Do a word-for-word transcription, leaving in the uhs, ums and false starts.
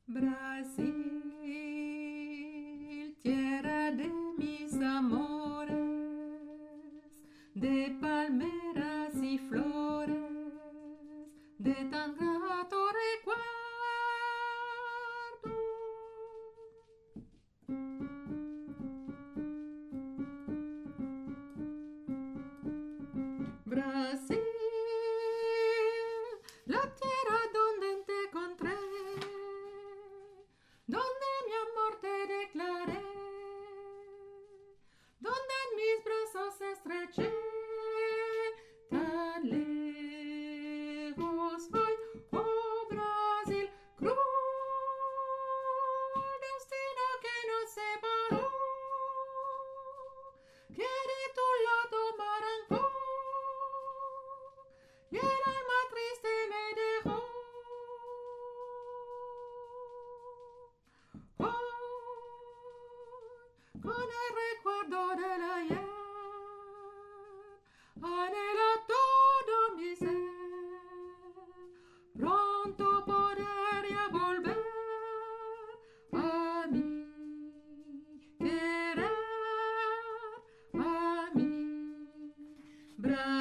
Brasil, tierra de mis amores, de palmeras y flores, de tan grato recuerdo. Brasil, la tierra donde te encontré, donde mi amor te declaré, donde en mis brazos estreché, tan lejos voy, oh Brasil, cruel destino que nos separó, que de tu lado me arrancó, y el alma triste me dejó. Con el recuerdo del ayer, anhela todo mi ser, pronto podría volver a mí, querer a mí.